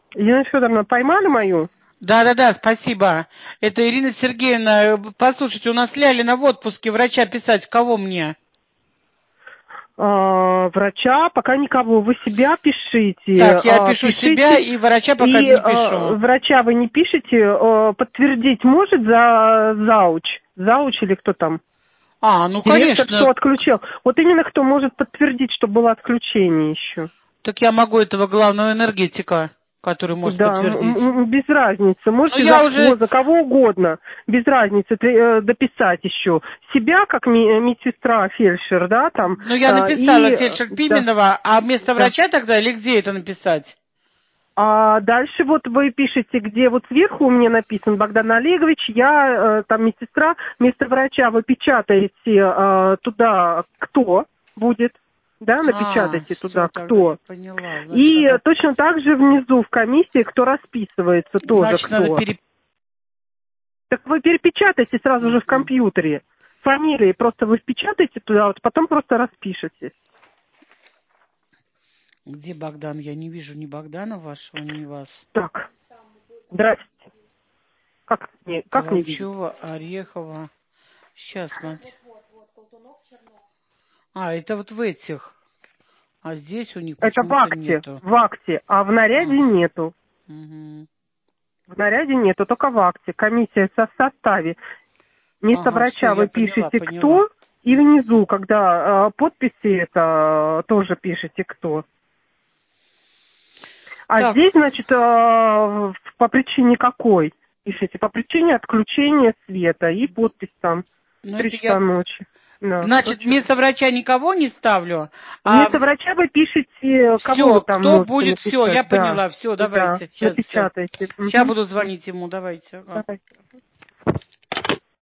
Елена Федоровна, поймали мою? Да, спасибо. Это Ирина Сергеевна. Послушайте, у нас Лялина в отпуске, врача писать. Кого мне? Врача пока никого. Вы себя пишите. Так, я пишу себя и врача пока не пишу. Врача вы не пишете. Подтвердить может зауч? Зауч или кто там? Ну Директор, конечно. что отключил. Вот именно кто может подтвердить, что было отключение еще? Так я могу этого главного энергетика, который может подтвердить. Без разницы. Можете за кого угодно. Без разницы дописать еще. Себя, как медсестра, фельдшер, да, там. Я написала фельдшер Пименова, а вместо врача тогда или где это написать? А дальше вот вы пишете, где вот сверху у меня написан Богдан Олегович, я там медсестра, вместо врача вы печатаете туда, кто будет. Да, напечатайте туда, кто. Поняла, значит, и точно так же внизу в комиссии, кто расписывается, тоже значит, кто. Так вы перепечатайте сразу же в компьютере. Фамилии просто вы впечатаете туда, вот потом просто распишете. Где Богдан? Я не вижу ни Богдана вашего, ни вас. Так, здрасте. Как не видите? Каланчева, Орехова. Сейчас, смотри. Это вот в этих. А здесь у них почему-то нету. В акте, а в наряде нету. Угу. В наряде нету, только в акте. Комиссия в составе. Вместо врача вы пишете кто, и внизу, когда подписи это тоже пишете кто. А здесь, значит, по причине какой? Пишите, по причине отключения света и подпись там. 3 часа ночи. Да, значит, вместо врача никого не ставлю. Вместо врача вы пишете, кого там кто можете будет, написать. все, я поняла, все, давайте. Напечатайте. Сейчас буду звонить ему, давайте. Давайте.